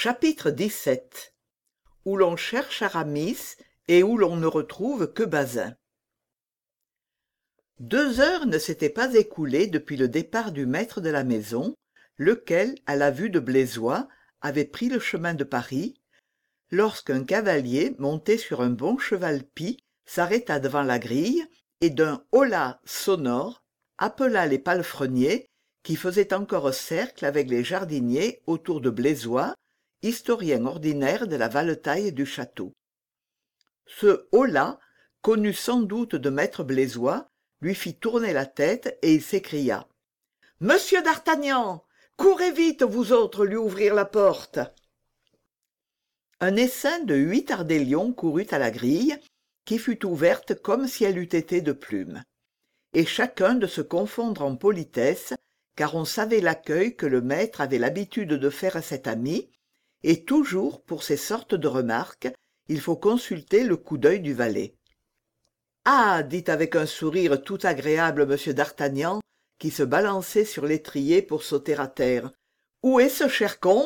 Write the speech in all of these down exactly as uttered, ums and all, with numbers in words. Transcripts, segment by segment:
Chapitre dix-sept. Où l'on cherche Aramis et où l'on ne retrouve que Bazin. Deux heures ne s'étaient pas écoulées depuis le départ du maître de la maison, lequel, à la vue de Blaisois, avait pris le chemin de Paris, lorsqu'un cavalier monté sur un bon cheval pie s'arrêta devant la grille et d'un holà sonore appela les palefreniers qui faisaient encore cercle avec les jardiniers autour de Blaisois, historien ordinaire de la valetaille du château. Ce holà, connu sans doute de maître Blaisois, lui fit tourner la tête et il s'écria: « Monsieur d'Artagnan, courez vite, vous autres, lui ouvrir la porte !» Un essaim de huit ardélions courut à la grille, qui fut ouverte comme si elle eût été de plume, et chacun de se confondre en politesse, car on savait l'accueil que le maître avait l'habitude de faire à cet ami, et toujours, pour ces sortes de remarques, il faut consulter le coup d'œil du valet. « Ah !» dit avec un sourire tout agréable M. d'Artagnan, qui se balançait sur l'étrier pour sauter à terre. « Où est ce cher comte ?»«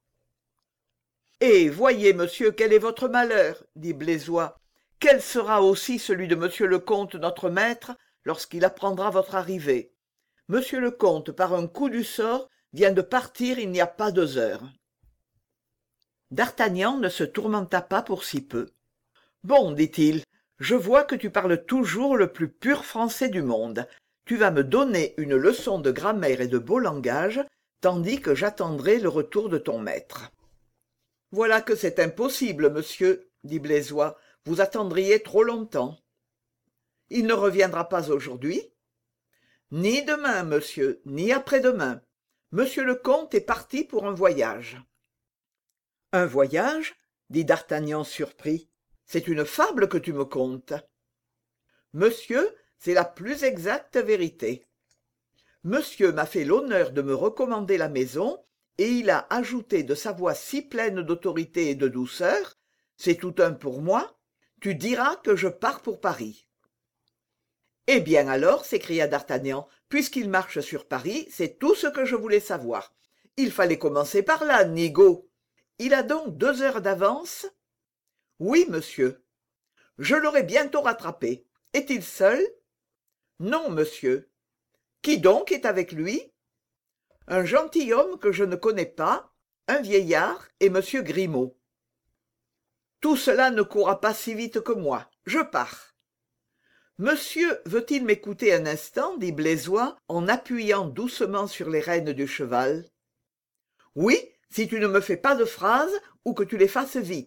Eh, voyez, monsieur, quel est votre malheur, dit Blaisois. Quel sera aussi celui de monsieur le comte, notre maître, lorsqu'il apprendra votre arrivée. Monsieur le comte, par un coup du sort, vient de partir il n'y a pas deux heures. » D'Artagnan ne se tourmenta pas pour si peu. « Bon, dit-il, je vois que tu parles toujours le plus pur français du monde. Tu vas me donner une leçon de grammaire et de beau langage, tandis que j'attendrai le retour de ton maître. »« Voilà que c'est impossible, monsieur, dit Blaisois, vous attendriez trop longtemps. »« Il ne reviendra pas aujourd'hui ?»« Ni demain, monsieur, ni après-demain. Monsieur le comte est parti pour un voyage. »« Un voyage ?» dit d'Artagnan surpris. « C'est une fable que tu me contes. »« Monsieur, c'est la plus exacte vérité. Monsieur m'a fait l'honneur de me recommander la maison, et il a ajouté de sa voix si pleine d'autorité et de douceur, c'est tout un pour moi, tu diras que je pars pour Paris. »« Eh bien alors, s'écria d'Artagnan, puisqu'il marche sur Paris, c'est tout ce que je voulais savoir. Il fallait commencer par là, nigaud. Il a donc deux heures d'avance ? » ?»« Oui, monsieur. »« Je l'aurai bientôt rattrapé. Est-il seul ? » ?»« Non, monsieur. »« Qui donc est avec lui ? » ?»« Un gentilhomme que je ne connais pas, un vieillard et monsieur Grimaud. »« Tout cela ne courra pas si vite que moi. Je pars. »« Monsieur veut-il m'écouter un instant, dit Blaisois, en appuyant doucement sur les rênes du cheval. »« Oui, si tu ne me fais pas de phrases ou que tu les fasses vite. »«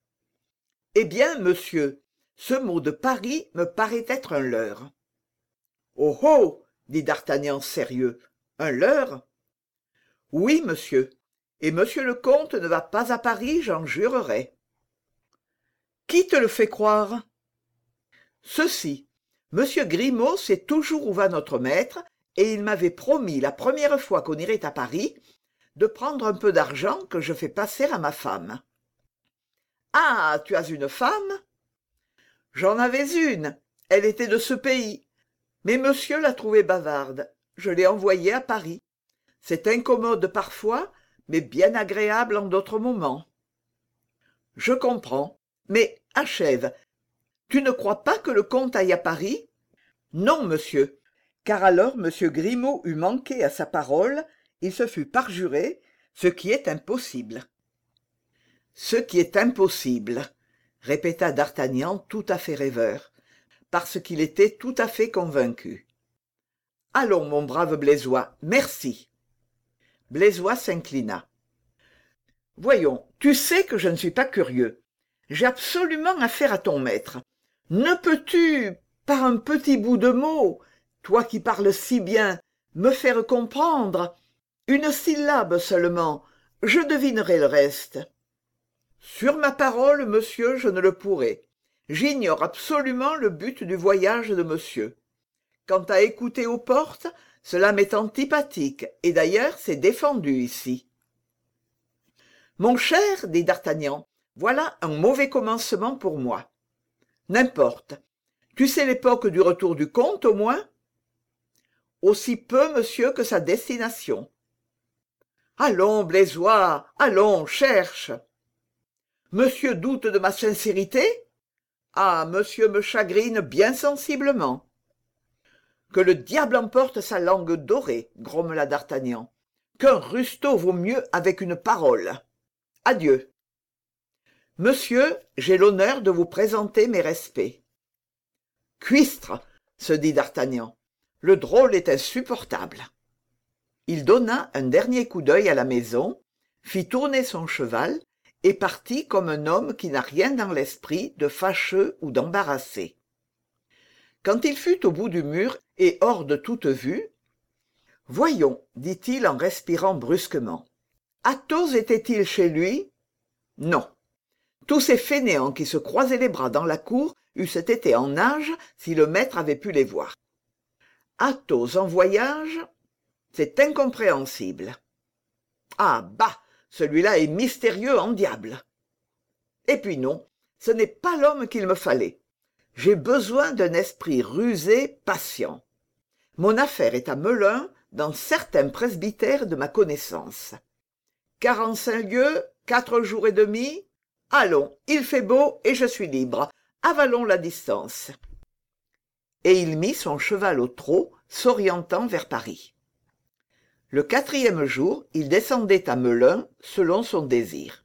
Eh bien, monsieur, ce mot de Paris me paraît être un leurre. »« Oh oh !» dit d'Artagnan sérieux. « Un leurre ? » ?»« Oui, monsieur, et monsieur le comte ne va pas à Paris, j'en jurerais. »« Qui te le fait croire ? » ?»« Ceci. Monsieur Grimaud sait toujours où va notre maître, et il m'avait promis la première fois qu'on irait à Paris de prendre un peu d'argent que je fais passer à ma femme. »« Ah, tu as une femme ? » ?»« J'en avais une, elle était de ce pays, mais monsieur l'a trouvée bavarde, je l'ai envoyée à Paris. C'est incommode parfois, mais bien agréable en d'autres moments. »« Je comprends, mais achève. Tu ne crois pas que le comte aille à Paris ? » ?»« Non, monsieur, car alors monsieur Grimaud eût manqué à sa parole, il se fût parjuré, ce qui est impossible. »« Ce qui est impossible, » répéta d'Artagnan tout à fait rêveur, parce qu'il était tout à fait convaincu. « Allons, mon brave Blaisois, merci. » Blaisois s'inclina. « Voyons, tu sais que je ne suis pas curieux. J'ai absolument affaire à ton maître. Ne peux-tu, par un petit bout de mot, toi qui parles si bien, me faire comprendre ? Une syllabe seulement, je devinerai le reste. »« Sur ma parole, monsieur, je ne le pourrai. J'ignore absolument le but du voyage de monsieur. Quant à écouter aux portes, cela m'est antipathique, et d'ailleurs c'est défendu ici. »« Mon cher, dit d'Artagnan, voilà un mauvais commencement pour moi. N'importe. Tu sais l'époque du retour du comte, au moins ? » « Aussi peu, monsieur, que sa destination. » Allons, Blaisois, allons, cherche. Monsieur doute de ma sincérité? Ah, monsieur me chagrine bien sensiblement. Que le diable emporte sa langue dorée, grommela d'Artagnan. Qu'un rustaud vaut mieux avec une parole. Adieu. Monsieur, j'ai l'honneur de vous présenter mes respects. Cuistre, se dit d'Artagnan, le drôle est insupportable. Il donna un dernier coup d'œil à la maison, fit tourner son cheval et partit comme un homme qui n'a rien dans l'esprit de fâcheux ou d'embarrassé. Quand il fut au bout du mur et hors de toute vue, « Voyons, dit-il en respirant brusquement, Athos était-il chez lui? Non. Tous ces fainéants qui se croisaient les bras dans la cour eussent été en nage si le maître avait pu les voir. Athos en voyage? C'est incompréhensible. Ah bah, celui-là est mystérieux en diable. Et puis non, ce n'est pas l'homme qu'il me fallait. J'ai besoin d'un esprit rusé, patient. Mon affaire est à Melun, dans certains presbytères de ma connaissance. Quarante-cinq lieues, quatre jours et demi. Allons, il fait beau et je suis libre. Avalons la distance. Et il mit son cheval au trot, s'orientant vers Paris. Le quatrième jour, il descendait à Melun, selon son désir.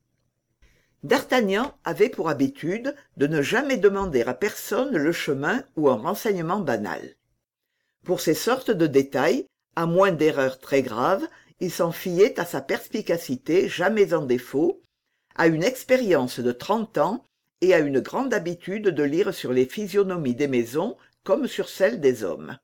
D'Artagnan avait pour habitude de ne jamais demander à personne le chemin ou un renseignement banal. Pour ces sortes de détails, à moins d'erreurs très graves, il s'en fiait à sa perspicacité jamais en défaut, à une expérience de trente ans et à une grande habitude de lire sur les physionomies des maisons comme sur celles des hommes.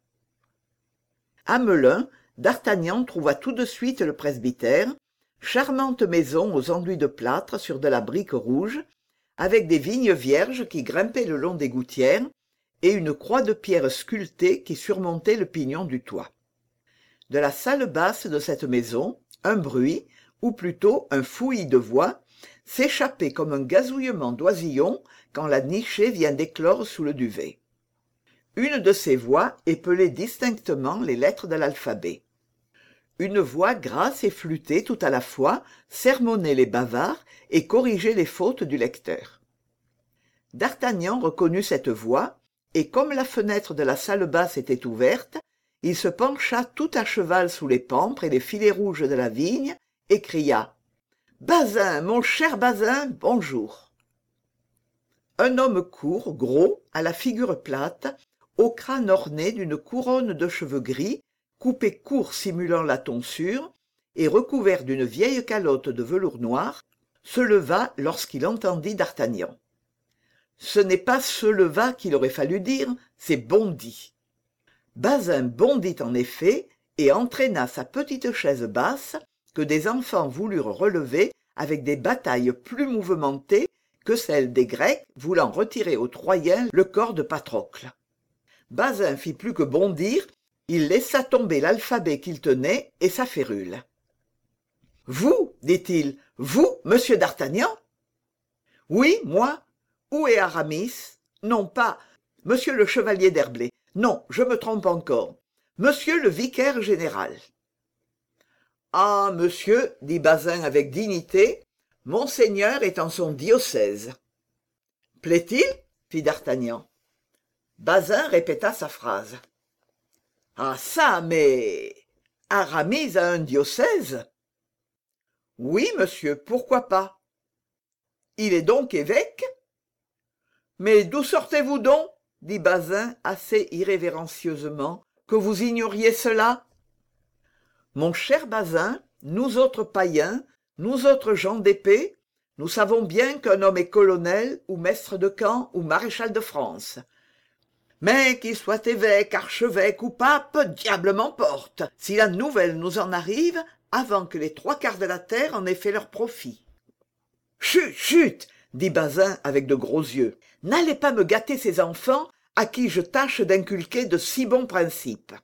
À Melun, d'Artagnan trouva tout de suite le presbytère, charmante maison aux enduits de plâtre sur de la brique rouge, avec des vignes vierges qui grimpaient le long des gouttières, et une croix de pierre sculptée qui surmontait le pignon du toit. De la salle basse de cette maison, un bruit, ou plutôt un fouillis de voix, s'échappait comme un gazouillement d'oisillons quand la nichée vient d'éclore sous le duvet. Une de ces voix épelait distinctement les lettres de l'alphabet. Une voix grasse et flûtée tout à la fois sermonnait les bavards et corrigeait les fautes du lecteur. D'Artagnan reconnut cette voix, et comme la fenêtre de la salle basse était ouverte, il se pencha tout à cheval sous les pampres et les filets rouges de la vigne, et cria « Bazin, mon cher Bazin, bonjour !» Un homme court, gros, à la figure plate, au crâne orné d'une couronne de cheveux gris, coupé court simulant la tonsure, et recouvert d'une vieille calotte de velours noir, se leva lorsqu'il entendit d'Artagnan. Ce n'est pas se leva qu'il aurait fallu dire, c'est bondit. Bazin bondit en effet et entraîna sa petite chaise basse que des enfants voulurent relever avec des batailles plus mouvementées que celles des Grecs voulant retirer aux Troyens le corps de Patrocle. Bazin fit plus que bondir, il laissa tomber l'alphabet qu'il tenait et sa férule. « Vous, dit-il, vous, monsieur d'Artagnan ?»« Oui, moi. Où est Aramis ? Non, pas monsieur le chevalier d'Herblay. Non, je me trompe encore. Monsieur le vicaire général. »« Ah, monsieur, dit Bazin avec dignité, monseigneur est en son diocèse. »« Plaît-il ? fit d'Artagnan. Bazin répéta sa phrase. « Ah ça, mais Aramis a un diocèse ?»« Oui, monsieur, pourquoi pas ? » « Il est donc évêque ?»« Mais d'où sortez-vous donc, dit Bazin assez irrévérencieusement, que vous ignoriez cela ? Mon cher Bazin, nous autres païens, nous autres gens d'épée, nous savons bien qu'un homme est colonel ou maître de camp ou maréchal de France. Mais qu'il soit évêque, archevêque ou pape, diable m'emporte, si la nouvelle nous en arrive avant que les trois quarts de la terre en aient fait leur profit. Chut, chut, dit Bazin avec de gros yeux. N'allez pas me gâter ces enfants à qui je tâche d'inculquer de si bons principes.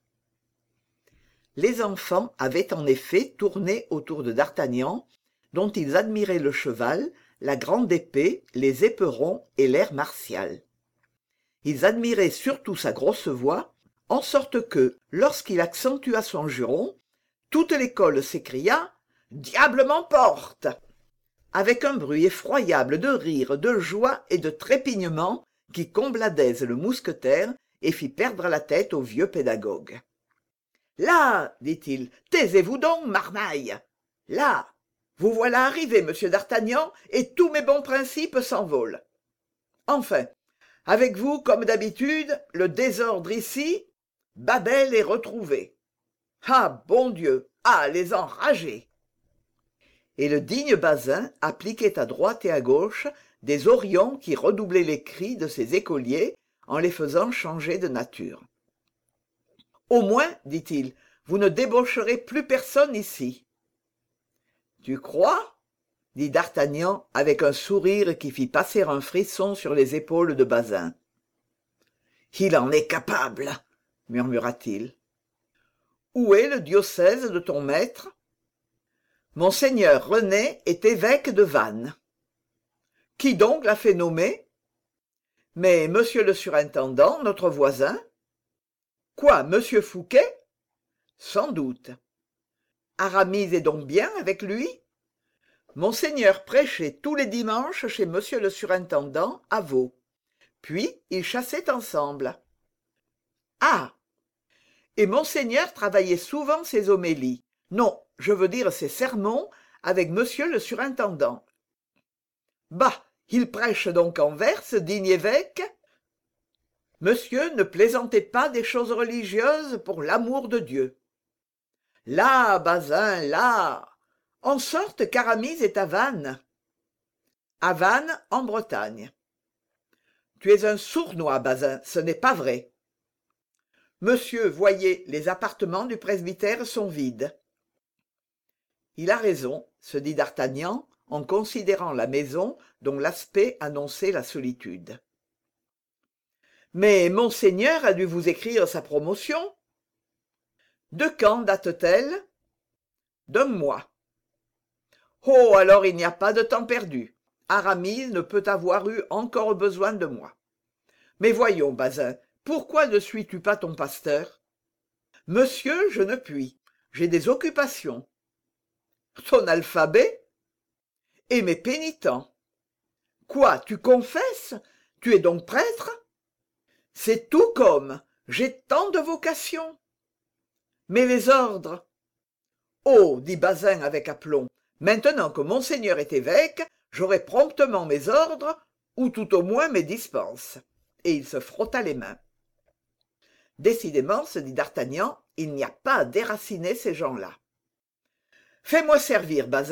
Les enfants avaient en effet tourné autour de d'Artagnan, dont ils admiraient le cheval, la grande épée, les éperons et l'air martial. Ils admiraient surtout sa grosse voix, en sorte que, lorsqu'il accentua son juron, toute l'école s'écria Diable m'emporte !» Avec un bruit effroyable de rire, de joie et de trépignement qui combla d'aise le mousquetaire et fit perdre la tête au vieux pédagogue. « Là, dit-il, taisez-vous donc, marmaille. Là, vous voilà arrivé, monsieur d'Artagnan, et tous mes bons principes s'envolent. Enfin, avec vous, comme d'habitude, le désordre ici, Babel est retrouvé. Ah, bon Dieu, ah, les enragés !» Et le digne Bazin appliquait à droite et à gauche des horions qui redoublaient les cris de ses écoliers en les faisant changer de nature. « Au moins, dit-il, vous ne débaucherez plus personne ici. »« Tu crois ?» dit d'Artagnan avec un sourire qui fit passer un frisson sur les épaules de Bazin. « Il en est capable, » murmura-t-il. « Où est le diocèse de ton maître ? » Monseigneur René est évêque de Vannes. « Qui donc l'a fait nommer ? » Mais monsieur le surintendant, notre voisin. « Quoi, monsieur Fouquet ? » Sans doute. « Aramis est donc bien avec lui ? » Monseigneur prêchait tous les dimanches chez monsieur le surintendant à Vaux. Puis ils chassaient ensemble. « Ah ! Et monseigneur travaillait souvent ses homélies. Non, je veux dire ses sermons avec monsieur le surintendant. »« Bah, il prêche donc en vers, ce digne évêque ? » Monsieur ne plaisantez pas des choses religieuses pour l'amour de Dieu. « Là, Bazin, là ! En sorte qu'Aramis est à Vannes. »« À Vannes, en Bretagne. »« Tu es un sournois, Bazin, ce n'est pas vrai. »« Monsieur, voyez, les appartements du presbytère sont vides. » Il a raison, se dit d'Artagnan, en considérant la maison dont l'aspect annonçait la solitude. « Mais monseigneur a dû vous écrire sa promotion. » « De quand date-t-elle ? » ?»« D'un mois. »« Oh, alors il n'y a pas de temps perdu. Aramis ne peut avoir eu encore besoin de moi. Mais voyons, Bazin, pourquoi ne suis-tu pas ton pasteur ? » ?»« Monsieur, je ne puis. J'ai des occupations. »« Ton alphabet ? » ?»« Et mes pénitents. »« Quoi, tu confesses ? Tu es donc prêtre ? » ?»« C'est tout comme. J'ai tant de vocations. »« Mais les ordres ? » ?»« Oh, dit Bazin avec aplomb, maintenant que monseigneur est évêque, j'aurai promptement mes ordres, ou tout au moins mes dispenses. Et il se frotta les mains. Décidément, se dit d'Artagnan, il n'y a pas à déraciner ces gens-là. « Fais-moi servir, Bazin. »«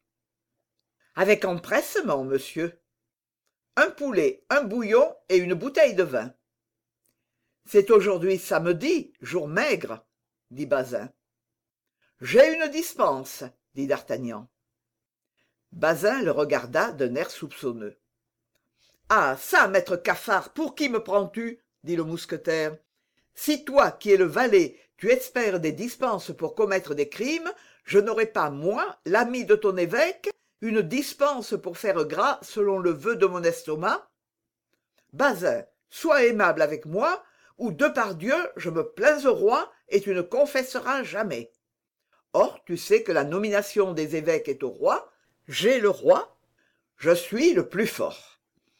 Avec empressement, monsieur. »« Un poulet, un bouillon et une bouteille de vin. »« C'est aujourd'hui samedi, jour maigre, » dit Bazin. « J'ai une dispense, » dit d'Artagnan. Bazin le regarda d'un air soupçonneux. « Ah ça, maître cafard, pour qui me prends-tu » dit le mousquetaire. « Si toi, qui es le valet, tu espères des dispenses pour commettre des crimes, je n'aurai pas, moi, l'ami de ton évêque, une dispense pour faire gras selon le vœu de mon estomac. Bazin, sois aimable avec moi, ou de par Dieu, je me plains au roi et tu ne confesseras jamais. Or, tu sais que la nomination des évêques est au roi, j'ai le roi, je suis le plus fort. »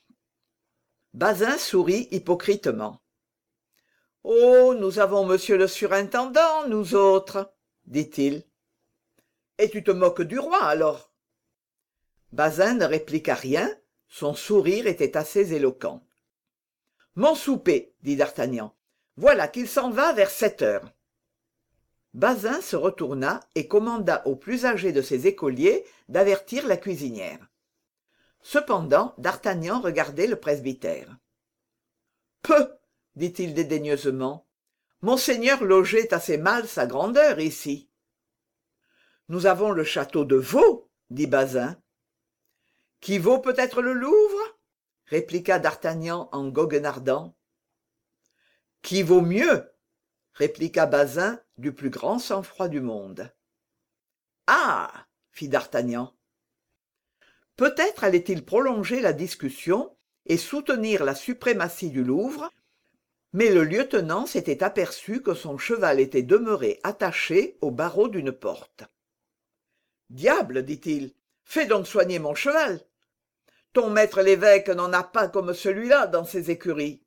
Bazin sourit hypocritement. « Oh, nous avons monsieur le surintendant, nous autres, » dit-il. « Et tu te moques du roi, alors ?» Bazin ne répliqua rien, son sourire était assez éloquent. « Mon souper, » dit d'Artagnan. « Voilà qu'il s'en va vers sept heures. » Bazin se retourna et commanda au plus âgé de ses écoliers d'avertir la cuisinière. Cependant, d'Artagnan regardait le presbytère. « Peu !» dit-il dédaigneusement. « Monseigneur logeait assez mal sa grandeur ici. »« Nous avons le château de Vaux, » dit Bazin. « Qui vaut peut-être le Louvre ?» répliqua d'Artagnan en goguenardant. « Qui vaut mieux ?» répliqua Bazin du plus grand sang-froid du monde. « Ah !» fit d'Artagnan. Peut-être allait-il prolonger la discussion et soutenir la suprématie du Louvre, mais le lieutenant s'était aperçu que son cheval était demeuré attaché au barreau d'une porte. Diable, dit-il, fais donc soigner mon cheval. Ton maître l'évêque n'en a pas comme celui-là dans ses écuries.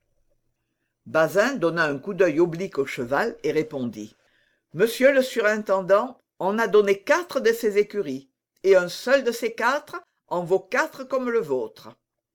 Bazin donna un coup d'œil oblique au cheval et répondit. Monsieur le surintendant en a donné quatre de ses écuries, et un seul de ces quatre en vaut quatre comme le vôtre.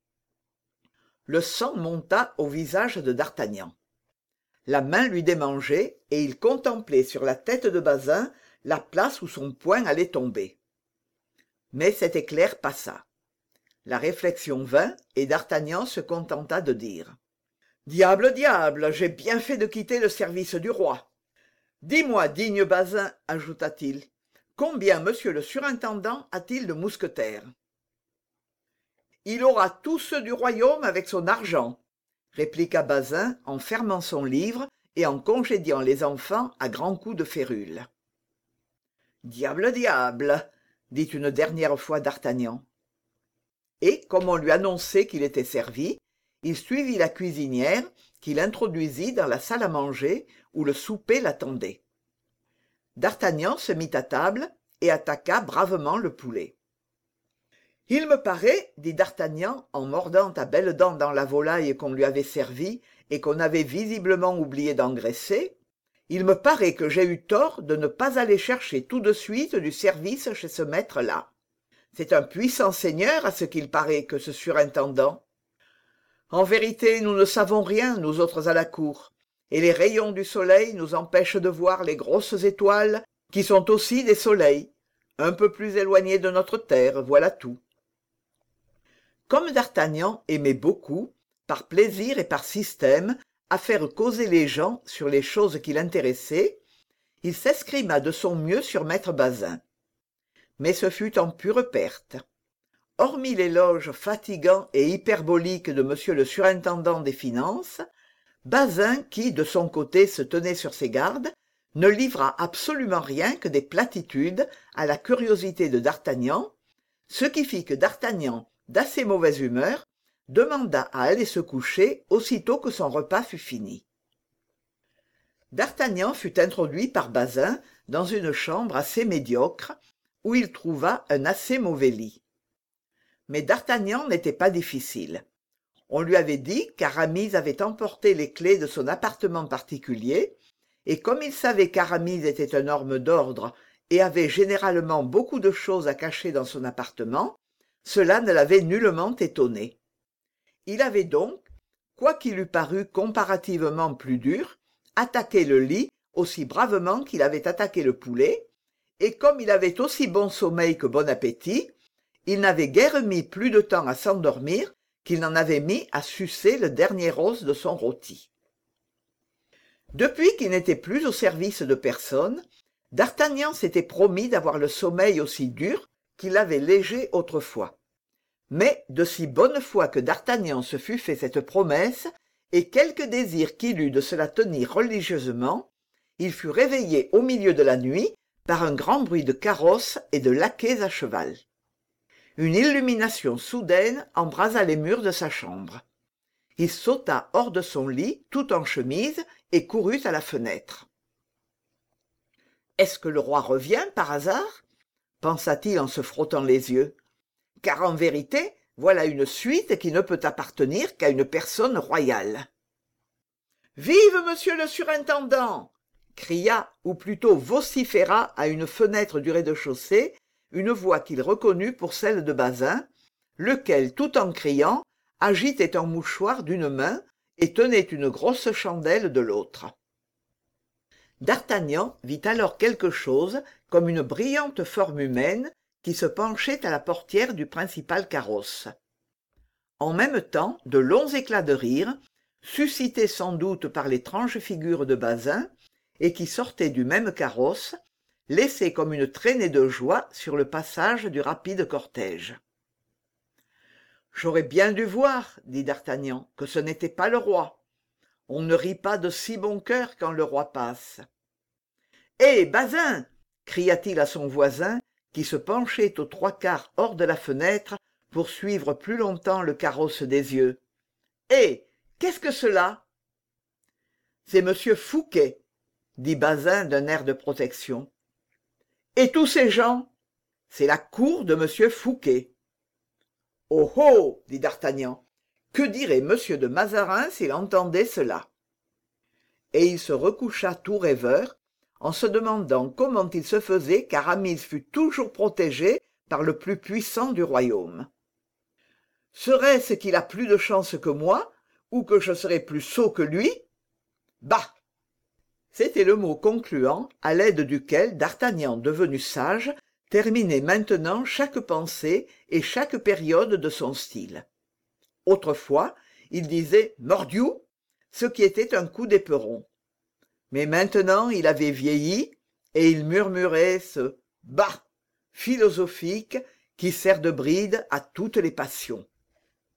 Le sang monta au visage de D'Artagnan. La main lui démangeait, et il contemplait sur la tête de Bazin la place où son poing allait tomber. Mais cet éclair passa. La réflexion vint, et D'Artagnan se contenta de dire. « Diable, diable, j'ai bien fait de quitter le service du roi. Dis-moi, digne Bazin, ajouta-t-il, combien monsieur le surintendant a-t-il de mousquetaires ?» « Il aura tous ceux du royaume avec son argent, » répliqua Bazin en fermant son livre et en congédiant les enfants à grands coups de férule. « Diable, diable !» dit une dernière fois D'Artagnan. Et, comme on lui annonçait qu'il était servi, il suivit la cuisinière qui l'introduisit dans la salle à manger où le souper l'attendait. D'Artagnan se mit à table et attaqua bravement le poulet. « Il me paraît, dit D'Artagnan en mordant à belles dents dans la volaille qu'on lui avait servie et qu'on avait visiblement oublié d'engraisser, il me paraît que j'ai eu tort de ne pas aller chercher tout de suite du service chez ce maître-là. C'est un puissant seigneur à ce qu'il paraît que ce surintendant. En vérité, nous ne savons rien, nous autres à la cour, et les rayons du soleil nous empêchent de voir les grosses étoiles qui sont aussi des soleils, un peu plus éloignés de notre terre, voilà tout. » Comme D'Artagnan aimait beaucoup, par plaisir et par système, à faire causer les gens sur les choses qui l'intéressaient, il s'escrima de son mieux sur maître Bazin. Mais ce fut en pure perte. Hormis l'éloge fatigant et hyperbolique de monsieur le surintendant des finances, Bazin, qui, de son côté, se tenait sur ses gardes, ne livra absolument rien que des platitudes à la curiosité de D'Artagnan, ce qui fit que D'Artagnan, d'assez mauvaise humeur, demanda à aller se coucher aussitôt que son repas fut fini. D'Artagnan fut introduit par Bazin dans une chambre assez médiocre, où il trouva un assez mauvais lit. Mais D'Artagnan n'était pas difficile. On lui avait dit qu'Aramis avait emporté les clés de son appartement particulier, et comme il savait qu'Aramis était un homme d'ordre et avait généralement beaucoup de choses à cacher dans son appartement, cela ne l'avait nullement étonné. Il avait donc, quoiqu'il eût paru comparativement plus dur, attaqué le lit aussi bravement qu'il avait attaqué le poulet, et comme il avait aussi bon sommeil que bon appétit, il n'avait guère mis plus de temps à s'endormir qu'il n'en avait mis à sucer le dernier os de son rôti. Depuis qu'il n'était plus au service de personne, D'Artagnan s'était promis d'avoir le sommeil aussi dur qu'il avait léger autrefois. Mais de si bonne foi que D'Artagnan se fût fait cette promesse, et quelque désir qu'il eût de se la tenir religieusement, il fut réveillé au milieu de la nuit par un grand bruit de carrosses et de laquais à cheval. Une illumination soudaine embrasa les murs de sa chambre. Il sauta hors de son lit, tout en chemise, et courut à la fenêtre. « Est-ce que le roi revient, par hasard ?» pensa-t-il en se frottant les yeux. « Car en vérité, voilà une suite qui ne peut appartenir qu'à une personne royale. »« Vive monsieur le surintendant !» cria, ou plutôt vociféra à une fenêtre du rez-de-chaussée, une voix qu'il reconnut pour celle de Bazin, lequel, tout en criant, agitait un mouchoir d'une main et tenait une grosse chandelle de l'autre. D'Artagnan vit alors quelque chose comme une brillante forme humaine qui se penchait à la portière du principal carrosse. En même temps, de longs éclats de rire, suscités sans doute par l'étrange figure de Bazin, et qui sortaient du même carrosse, laissaient comme une traînée de joie sur le passage du rapide cortège. « J'aurais bien dû voir, dit D'Artagnan, que ce n'était pas le roi. On ne rit pas de si bon cœur quand le roi passe. »« Hé, Bazin !» cria-t-il à son voisin, qui se penchait aux trois quarts hors de la fenêtre pour suivre plus longtemps le carrosse des yeux. « Hé, qu'est-ce que cela ?»« C'est monsieur Fouquet, » dit Bazin d'un air de protection. « Et tous ces gens ?» c'est la cour de monsieur Fouqué. Oh oh, dit d'Artagnan, que dirait monsieur de Mazarin s'il entendait cela? Et il se recoucha tout rêveur, en se demandant comment il se faisait qu'Aramis fût toujours protégé par le plus puissant du royaume. Serait-ce qu'il a plus de chance que moi, ou que je serais plus sot que lui? Bah! C'était le mot concluant à l'aide duquel d'Artagnan, devenu sage, terminait maintenant chaque pensée et chaque période de son style. Autrefois, il disait « mordiou », ce qui était un coup d'éperon. Mais maintenant il avait vieilli, et il murmurait ce « bah » philosophique qui sert de bride à toutes les passions.